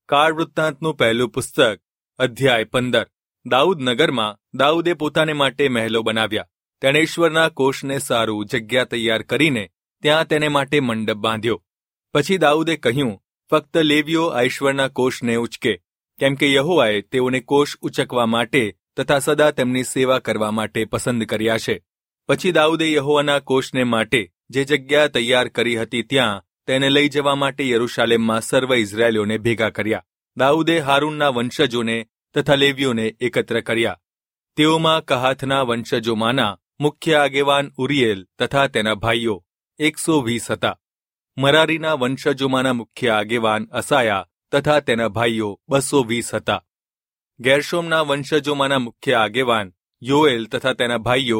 કાળ વૃત્તાંતનું પહેલું પુસ્તક, અધ્યાય 15. દાઉદ નગરમાં દાઉદે પોતાને માટે મહેલો બનાવ્યા. તેણે ઈશ્વરના કોષને સારું જગ્યા તૈયાર કરીને ત્યાં તેને માટે મંડપ બાંધ્યો. પછી દાઉદે કહ્યું, ફક્ત લેવીઓ આ ઈશ્વરના કોષને ઉચકે, કેમ કે યહોવાએ તેઓને કોષ ઉચકવા માટે તથા સદા તેમની સેવા કરવા માટે પસંદ કર્યા છે. પછી દાઉદે યહોવાના કોષને માટે જે જગ્યા તૈયાર કરી હતી ત્યાં તેને લઈ જવા માટે યરૂશાલેમમાં સર્વ ઇઝરાયેલીઓને ભેગા કર્યા. દાઉદે હારૂનના વંશજોને તથા લેવીઓને એકત્ર કર્યા. તેઓમાં કહાથના વંશજોમાંના મુખ્ય આગેવાન ઉરિયેલ તથા તેના ભાઈઓ 120 હતા. મરારીના વંશજોમાંના મુખ્ય આગેવાન અસાયા તથા તેના ભાઈઓ 220 હતા. ગેર્શોમના વંશજોમાંના મુખ્ય આગેવાન યોએલ તથા તેના ભાઈઓ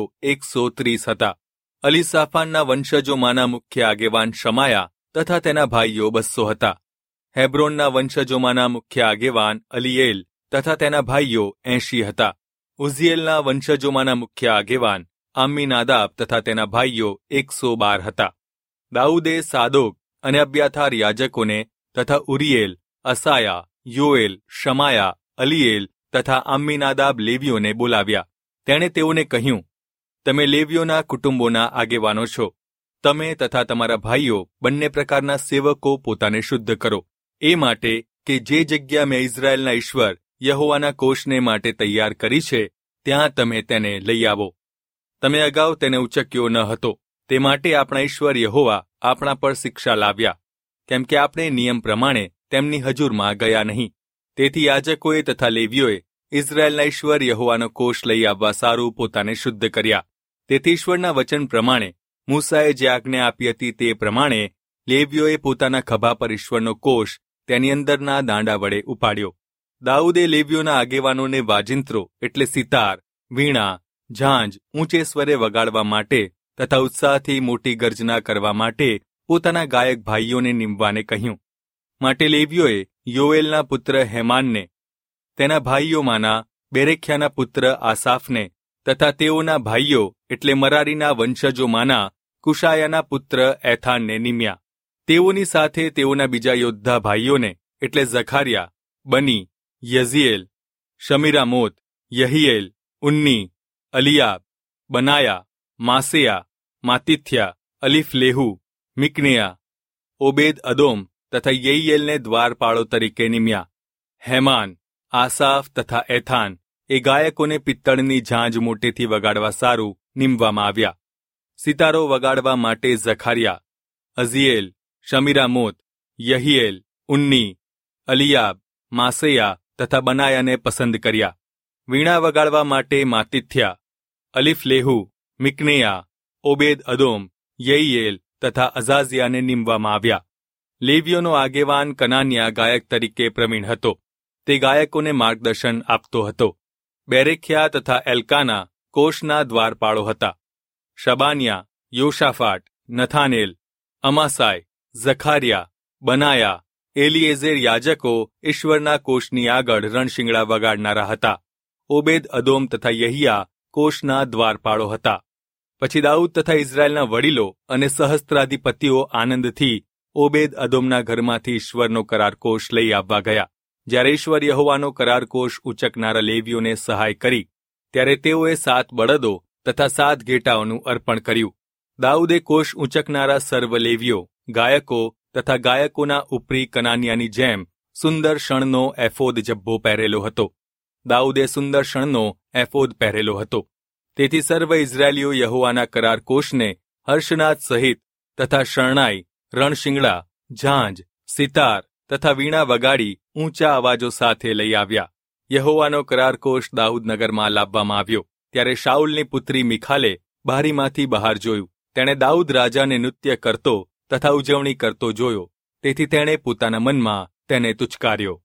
130 હતા. અલીસાફાનના વંશજોમાંના મુખ્ય આગેવાન શમાયા તથા તેના ભાઈઓ 200 હતા. હેબ્રોનના વંશજોમાંના મુખ્ય આગેવાન અલીએલ તથા તેના ભાઈઓ 80 હતા. ઉઝીએલના વંશજોમાંના મુખ્ય આગેવાન આમ્મીનાદાબ તથા તેના ભાઈઓ 112 હતા. દાઉદે સાદોક અને અબ્યાથાર યાજકોને તથા ઉરિયેલ, અસાયા, યોએલ, શમાયા, અલીએલ તથા આમ્મીનાદાબ લેવીઓને બોલાવ્યા. તેણે તેઓને કહ્યું, તમે લેવીઓના કુટુંબોના આગેવાનો છો. તમે તથા તમારા ભાઈઓ બંને પ્રકારના સેવકો પોતાને શુદ્ધ કરો, એ માટે કે જે જગ્યા મેં ઇઝરાયેલના ઈશ્વર યહોવાના કોષને માટે તૈયાર કરી છે ત્યાં તમે તેને લઈ આવો. તમે અગાઉ તેને ઉચક્યો ન હતો, તે માટે આપણા ઈશ્વર યહોવા આપણા પર શિક્ષા લાવ્યા, કેમ કે આપણે નિયમ પ્રમાણે તેમની હજુરમાં ગયા નહીં. તેથી યાજકોએ તથા લેવીઓએ ઇઝરાયેલના ઈશ્વર યહોવાનો કોષ લઈ આવવા સારું પોતાને શુદ્ધ કર્યા. તેથી ઈશ્વરના વચન પ્રમાણે મૂસાએ જે આજ્ઞા આપી હતી તે પ્રમાણે લેવીઓએ પોતાના ખભા પર ઈશ્વરનો કોષ તેની અંદરના દાંડા વડે ઉપાડ્યો. દાઉદે લેવીઓના આગેવાનોને વાજિંત્રો એટલે સિતાર, વીણા, ઝાંઝ ઊંચે સ્વરે વગાડવા માટે તથા ઉત્સાહથી મોટી ગર્જના કરવા માટે પોતાના ગાયક ભાઈઓને નીમવાને કહ્યું. માટે લેવીઓએ યોએલના પુત્ર હેમાનને, તેના ભાઈઓમાંના બેરેખ્યાના પુત્ર આસાફને તથા તેઓના ભાઈઓ એટલે મરારીના વંશજોમાંના કુશાયાના પુત્ર એથાનને નિમ્યા. તેઓની સાથે તેઓના બીજા યોદ્ધા ભાઈઓને એટલે ઝખારિયા, બની, યઝીએલ, શમીરામોત, યહીએલ, ઉન્ની, અલિયાબ, બનાયા, માસેયા, માતિથ્યા, અલીફલેહુ, મિકનેયા, ઓબેદ અદોમ તથા યહીએલને દ્વારપાળો તરીકે નિમ્યા. હેમાન, આસાફ તથા એથાન એ ગાયકોને પિત્તળની ઝાંઝ મોટેથી વગાડવા સારું નિમવામાં આવ્યા. સિતારો વગાડવા માટે ઝખારિયા, અઝીએલ, શમીરામોત, યહીએલ, ઉન્ની, અલિયાબ, માસેયા તથા બનાયાને પસંદ કર્યા. વીણા વગાડવા માટે માતિથ્યા, અલીફલેહુ, મિકનેયા, ઓબેદ અદોમ, યહીએલ તથા અઝાઝિયાને નિમવામાં આવ્યા. લેવીઓનો આગેવાન કનાન્યા ગાયક તરીકે પ્રવીણ હતો. તે ગાયકોને માર્ગદર્શન આપતો હતો. બેરેખ્યા તથા એલ્કાના કોષના દ્વારપાળો હતા. શબાનિયા, યોશાફાટ, નથાનેલ, અમાસાય, ઝખારિયા, બનાયા, એલિએઝેર યાજકો ઈશ્વરના કોષની આગળ રણશિંગડા વગાડનારા હતા. ઓબેદ અદોમ તથા યહિયા કોષના દ્વારપાળો હતા. પછી દાઉદ તથા ઇઝરાયેલના વડીલો અને સહસ્ત્રાધિપતિઓ આનંદથી ઓબેદ અદોમના ઘરમાંથી ઈશ્વરનો કરાર કોષ લઈ આવવા ગયા. જ્યારે ઈશ્વર યહોવાનો કરાર કોષ ઉચકનારા લેવીઓને સહાય કરી, ત્યારે તેઓએ 7 બળદો તથા 7 ઘેટાઓનું અર્પણ કર્યું. દાઉદે કોષ ઉચકનારા સર્વ લેવીઓ, ગાયકો તથા ગાયકોના ઉપરી કનાનિયાની જેમ સુંદર શણનો એફોદ જબ્બો પહેરેલો હતો. દાઉદે સુંદર શણનો એફોદ પહેરેલો હતો. તેથી સર્વ ઇઝરાયેલીઓ યહોવાના કરાર કોષને હર્ષનાદ સહિત તથા શરણાઈ, રણશિંગડા, ઝાંઝ, સિતાર તથા વીણા વગાડી ઊંચા અવાજો સાથે લઈ આવ્યા. યહોવાનો કરાર કોષ દાઉદ નગરમાં લાવવામાં આવ્યો. ત્યારે શાઉલની પુત્રી મિખાલે બારીમાંથી બહાર જોયું. તેણે દાઉદ રાજાને નૃત્ય કરતો તથા ઉજવણી કરતો જોયો. તેથી તેણે પોતાના મનમાં તેને તુચકાર્યો.